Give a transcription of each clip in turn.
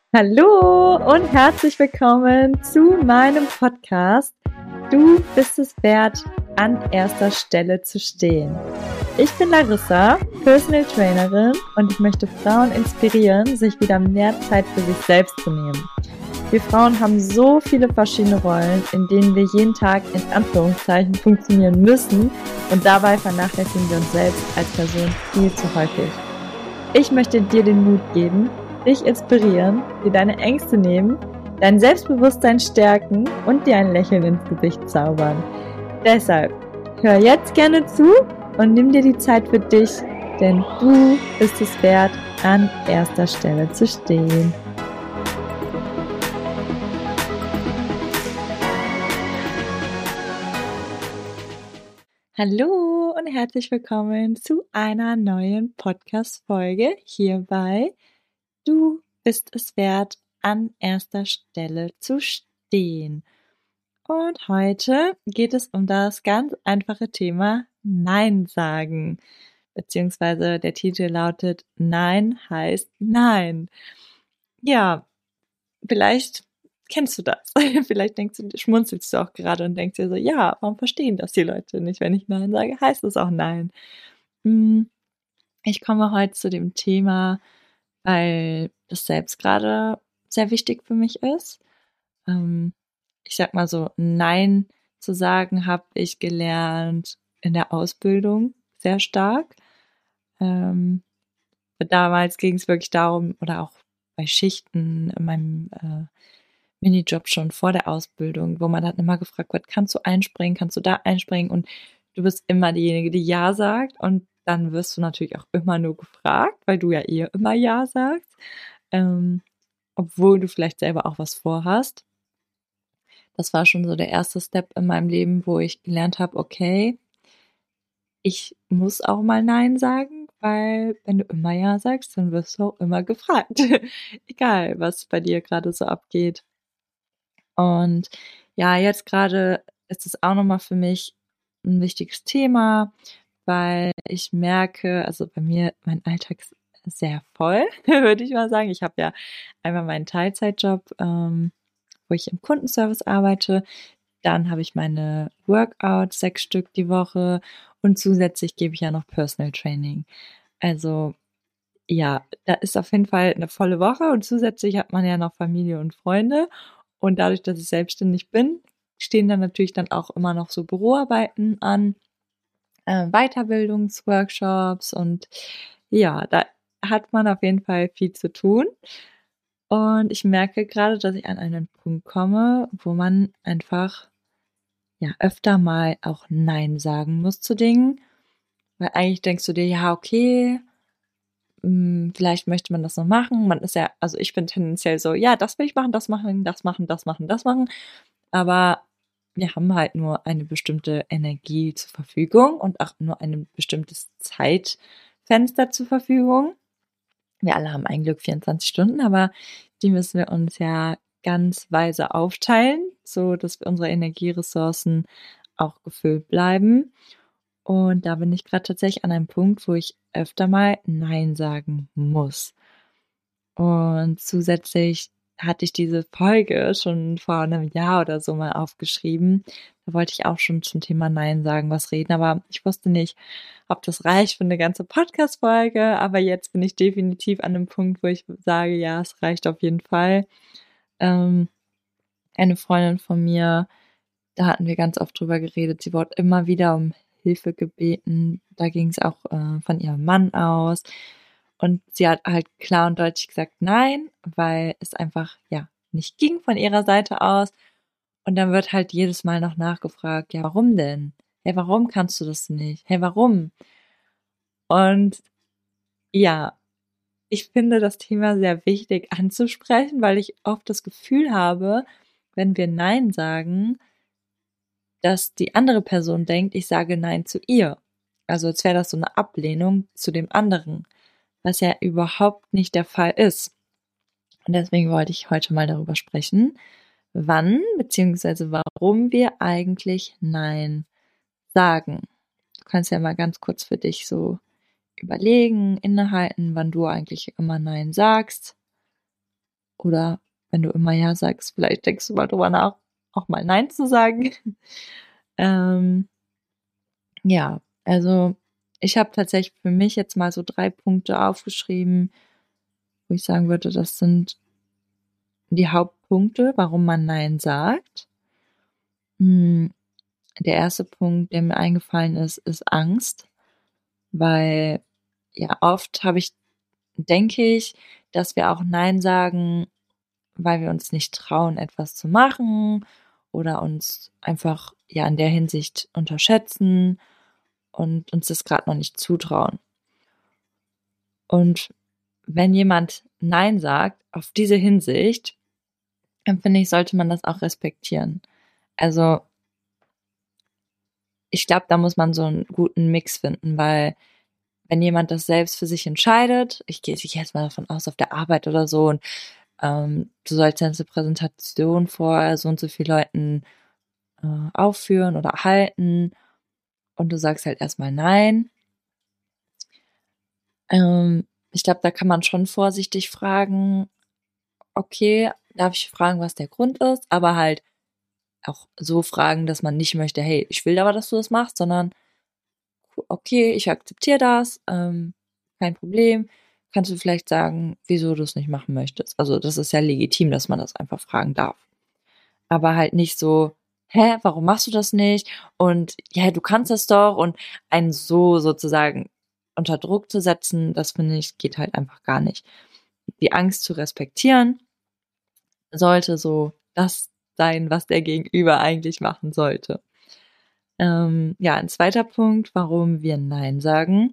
Hallo und herzlich willkommen zu meinem Podcast. Du bist es wert, an erster Stelle zu stehen. Ich bin Larissa, Personal Trainerin und ich möchte Frauen inspirieren, sich wieder mehr Zeit für sich selbst zu nehmen. Wir Frauen haben so viele verschiedene Rollen, in denen wir jeden Tag in Anführungszeichen funktionieren müssen und dabei vernachlässigen wir uns selbst als Person viel zu häufig. Ich möchte dir den Mut geben, dich inspirieren, dir deine Ängste nehmen, dein Selbstbewusstsein stärken und dir ein Lächeln ins Gesicht zaubern. Deshalb, hör jetzt gerne zu und nimm dir die Zeit für dich, denn du bist es wert, an erster Stelle zu stehen. Hallo und herzlich willkommen zu einer neuen Podcast-Folge hierbei. Du bist es wert, an erster Stelle zu stehen. Und heute geht es um das ganz einfache Thema Nein sagen. Beziehungsweise der Titel lautet Nein heißt Nein. Ja, vielleicht kennst du das. Vielleicht schmunzelst du auch gerade und denkst dir so, ja, warum verstehen das die Leute nicht? Wenn ich Nein sage, heißt es auch Nein. Ich komme heute zu dem Thema, weil das selbst gerade sehr wichtig für mich ist. Ich sag mal so, Nein zu sagen, habe ich gelernt in der Ausbildung sehr stark. Damals ging es wirklich darum, oder auch bei Schichten in meinem Minijob schon vor der Ausbildung, wo man dann immer gefragt wird, kannst du einspringen, kannst du da einspringen? Und du bist immer diejenige, die Ja sagt. Und dann wirst du natürlich auch immer nur gefragt, weil du ja immer Ja sagst, obwohl du vielleicht selber auch was vorhast. Das war schon so der erste Step in meinem Leben, wo ich gelernt habe, okay, ich muss auch mal Nein sagen, weil wenn du immer Ja sagst, dann wirst du auch immer gefragt. Egal, was bei dir gerade so abgeht. Und ja, jetzt gerade ist es auch nochmal für mich ein wichtiges Thema, weil ich merke, also bei mir, mein Alltag ist sehr voll, würde ich mal sagen. Ich habe ja einmal meinen Teilzeitjob, wo ich im Kundenservice arbeite. Dann habe ich meine Workouts, 6 Stück die Woche und zusätzlich gebe ich ja noch Personal Training. Also ja, da ist auf jeden Fall eine volle Woche und zusätzlich hat man ja noch Familie und Freunde. Und dadurch, dass ich selbstständig bin, stehen dann natürlich dann auch immer noch so Büroarbeiten an, Weiterbildungsworkshops und ja, da hat man auf jeden Fall viel zu tun. Und ich merke gerade, dass ich an einen Punkt komme, wo man einfach, ja, öfter mal auch „Nein" sagen muss zu Dingen, weil eigentlich denkst du dir: „Ja, okay, vielleicht möchte man das noch machen." Man ist ja, also ich bin tendenziell so: „Ja, das will ich machen, das machen, das machen, das machen, das machen." Aber wir haben halt nur eine bestimmte Energie zur Verfügung und auch nur ein bestimmtes Zeitfenster zur Verfügung. Wir alle haben ein Glück 24 Stunden, aber die müssen wir uns ja ganz weise aufteilen, so dass unsere Energieressourcen auch gefüllt bleiben. Und da bin ich gerade tatsächlich an einem Punkt, wo ich öfter mal Nein sagen muss. Und zusätzlich hatte ich diese Folge schon vor einem Jahr oder so mal aufgeschrieben. Da wollte ich auch schon zum Thema Nein sagen was reden, aber ich wusste nicht, ob das reicht für eine ganze Podcast-Folge. Aber jetzt bin ich definitiv an dem Punkt, wo ich sage, ja, es reicht auf jeden Fall. Ähm, eine Freundin von mir, da hatten wir ganz oft drüber geredet. Sie wurde immer wieder um Hilfe gebeten. Da ging es auch von ihrem Mann aus. Und sie hat halt klar und deutlich gesagt nein, weil es einfach, ja, nicht ging von ihrer Seite aus. Und dann wird halt jedes Mal noch nachgefragt, ja, warum denn? Hey, warum kannst du das nicht? Hey, warum? Und ja, ich finde das Thema sehr wichtig anzusprechen, weil ich oft das Gefühl habe, wenn wir Nein sagen, dass die andere Person denkt, ich sage Nein zu ihr. Also als wäre das so eine Ablehnung zu dem anderen, was ja überhaupt nicht der Fall ist. Und deswegen wollte ich heute mal darüber sprechen, wann bzw. warum wir eigentlich Nein sagen. Du kannst ja mal ganz kurz für dich so überlegen, innehalten, wann du eigentlich immer Nein sagst. Oder wenn du immer Ja sagst, vielleicht denkst du mal drüber nach, auch mal Nein zu sagen. Ja, also ich habe tatsächlich für mich jetzt mal so 3 Punkte aufgeschrieben, wo ich sagen würde, das sind die Hauptpunkte, warum man Nein sagt. Der erste Punkt, der mir eingefallen ist Angst, weil ja oft denke ich, dass wir auch Nein sagen, weil wir uns nicht trauen, etwas zu machen oder uns einfach ja in der Hinsicht unterschätzen und uns das gerade noch nicht zutrauen. Und wenn jemand Nein sagt, auf diese Hinsicht, dann finde ich, sollte man das auch respektieren. Also ich glaube, da muss man so einen guten Mix finden, weil wenn jemand das selbst für sich entscheidet, ich gehe jetzt mal davon aus, auf der Arbeit oder so, und du sollst jetzt eine Präsentation vor so und so vielen Leuten aufführen oder halten und du sagst halt erstmal nein. Ich glaube, da kann man schon vorsichtig fragen, okay, darf ich fragen, was der Grund ist, aber halt auch so fragen, dass man nicht möchte, hey, ich will aber, dass du das machst, sondern okay, ich akzeptiere das, kein Problem. Kannst du vielleicht sagen, wieso du es nicht machen möchtest? Also das ist ja legitim, dass man das einfach fragen darf. Aber halt nicht so, hä, warum machst du das nicht? Und ja, du kannst das doch. Und einen so sozusagen unter Druck zu setzen, das finde ich, geht halt einfach gar nicht. Die Angst zu respektieren sollte so das sein, was der Gegenüber eigentlich machen sollte. Ja, ein zweiter Punkt, warum wir Nein sagen.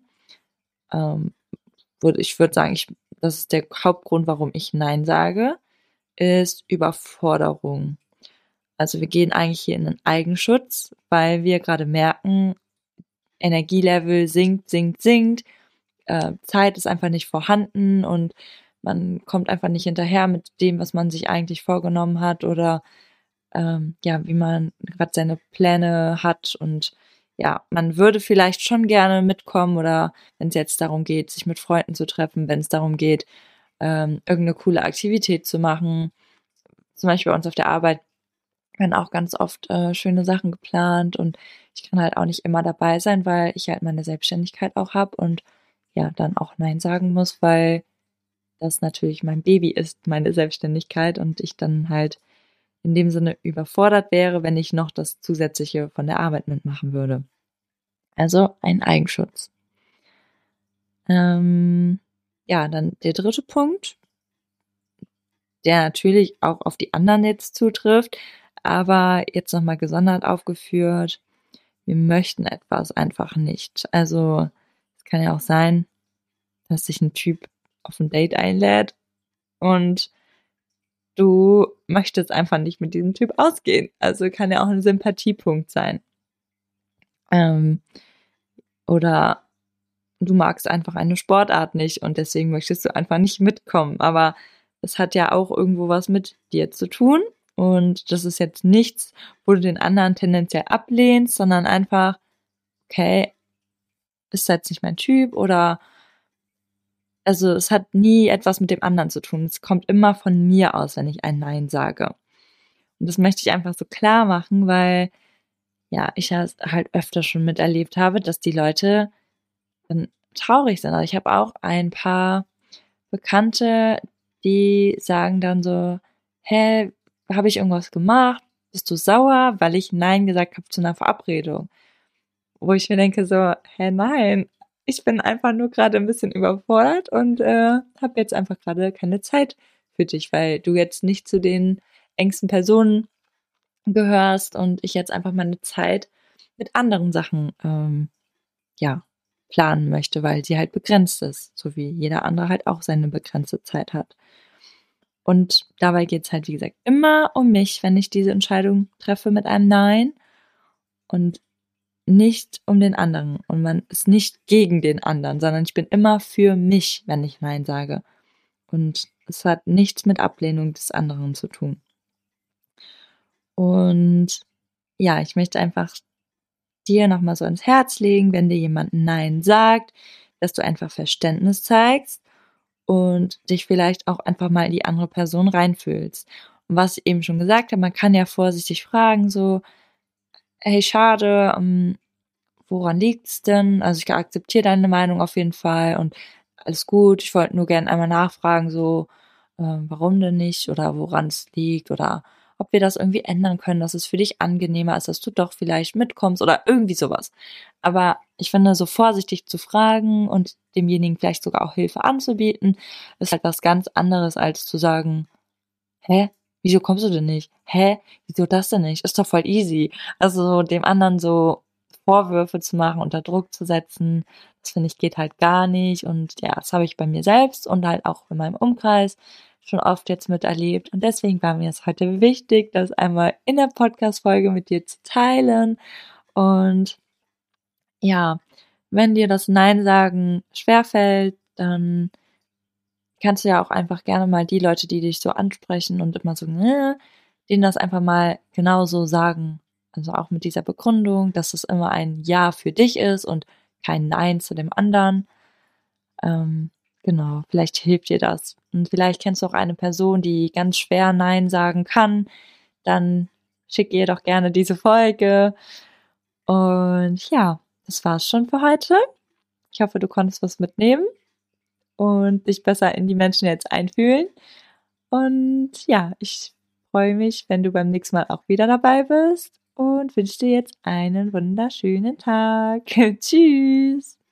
Ich würde sagen, das ist der Hauptgrund, warum ich Nein sage, ist Überforderung. Also wir gehen eigentlich hier in den Eigenschutz, weil wir gerade merken, Energielevel sinkt, Zeit ist einfach nicht vorhanden und man kommt einfach nicht hinterher mit dem, was man sich eigentlich vorgenommen hat oder ja, wie man gerade seine Pläne hat und ja, man würde vielleicht schon gerne mitkommen oder wenn es jetzt darum geht, sich mit Freunden zu treffen, wenn es darum geht, irgendeine coole Aktivität zu machen. Zum Beispiel bei uns auf der Arbeit werden auch ganz oft schöne Sachen geplant und ich kann halt auch nicht immer dabei sein, weil ich halt meine Selbstständigkeit auch habe und ja, dann auch Nein sagen muss, weil das natürlich mein Baby ist, meine Selbstständigkeit und ich dann halt in dem Sinne überfordert wäre, wenn ich noch das Zusätzliche von der Arbeit mitmachen würde. Also ein Eigenschutz. Ja, dann der dritte Punkt, der natürlich auch auf die anderen jetzt zutrifft, aber jetzt nochmal gesondert aufgeführt. Wir möchten etwas einfach nicht. Also es kann ja auch sein, dass sich ein Typ auf ein Date einlädt und du möchtest einfach nicht mit diesem Typ ausgehen. Also kann ja auch ein Sympathiepunkt sein. Oder du magst einfach eine Sportart nicht und deswegen möchtest du einfach nicht mitkommen. Aber es hat ja auch irgendwo was mit dir zu tun. Und das ist jetzt nichts, wo du den anderen tendenziell ablehnst, sondern einfach, okay, ist jetzt nicht mein Typ oder also es hat nie etwas mit dem anderen zu tun. Es kommt immer von mir aus, wenn ich ein Nein sage. Und das möchte ich einfach so klar machen, weil ja, ich das halt öfter schon miterlebt habe, dass die Leute dann traurig sind. Also ich habe auch ein paar Bekannte, die sagen dann so, hä, habe ich irgendwas gemacht? Bist du sauer, weil ich Nein gesagt habe zu einer Verabredung? Wo ich mir denke so, hä, nein, ich bin einfach nur gerade ein bisschen überfordert und habe jetzt einfach gerade keine Zeit für dich, weil du jetzt nicht zu den engsten Personen gehörst und ich jetzt einfach meine Zeit mit anderen Sachen ja planen möchte, weil sie halt begrenzt ist, so wie jeder andere halt auch seine begrenzte Zeit hat. Und dabei geht's halt, wie gesagt, immer um mich, wenn ich diese Entscheidung treffe mit einem Nein und nicht um den anderen. Und man ist nicht gegen den anderen, sondern ich bin immer für mich, wenn ich Nein sage. Und es hat nichts mit Ablehnung des anderen zu tun. Und ja, ich möchte einfach dir nochmal so ins Herz legen, wenn dir jemand Nein sagt, dass du einfach Verständnis zeigst und dich vielleicht auch einfach mal in die andere Person reinfühlst. Und was ich eben schon gesagt habe, man kann ja vorsichtig fragen, so, hey, schade, woran liegt's denn? Also ich akzeptiere deine Meinung auf jeden Fall und alles gut. Ich wollte nur gerne einmal nachfragen, so, warum denn nicht oder woran es liegt oder ob wir das irgendwie ändern können, dass es für dich angenehmer ist, dass du doch vielleicht mitkommst oder irgendwie sowas. Aber ich finde, so vorsichtig zu fragen und demjenigen vielleicht sogar auch Hilfe anzubieten, ist halt was ganz anderes, als zu sagen, hä, wieso kommst du denn nicht? Hä, wieso das denn nicht? Ist doch voll easy. Also dem anderen so Vorwürfe zu machen, unter Druck zu setzen, das finde ich geht halt gar nicht. Und ja, das habe ich bei mir selbst und halt auch in meinem Umkreis schon oft jetzt miterlebt. Und deswegen war mir es heute wichtig, das einmal in der Podcast-Folge mit dir zu teilen. Und ja, wenn dir das Nein sagen schwerfällt, dann kannst du ja auch einfach gerne mal die Leute, die dich so ansprechen und immer so, denen das einfach mal genauso sagen. Also auch mit dieser Begründung, dass es immer ein Ja für dich ist und kein Nein zu dem anderen. Ähm, genau, vielleicht hilft dir das. Und vielleicht kennst du auch eine Person, die ganz schwer Nein sagen kann. Dann schick ihr doch gerne diese Folge. Und ja, das war's schon für heute. Ich hoffe, du konntest was mitnehmen und dich besser in die Menschen jetzt einfühlen. Und ja, ich freue mich, wenn du beim nächsten Mal auch wieder dabei bist und wünsche dir jetzt einen wunderschönen Tag. Tschüss.